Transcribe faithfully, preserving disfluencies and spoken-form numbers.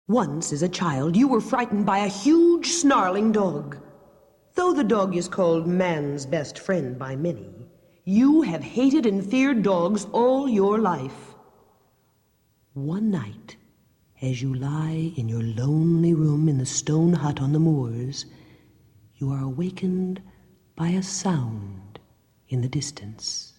Once, as a child, you were frightened by a huge, snarling dog. Though the dog is called man's best friend by many, you have hated and feared dogs all your life. One night, as you lie in your lonely room in the stone hut on the moors, you are awakened by a sound in the distance.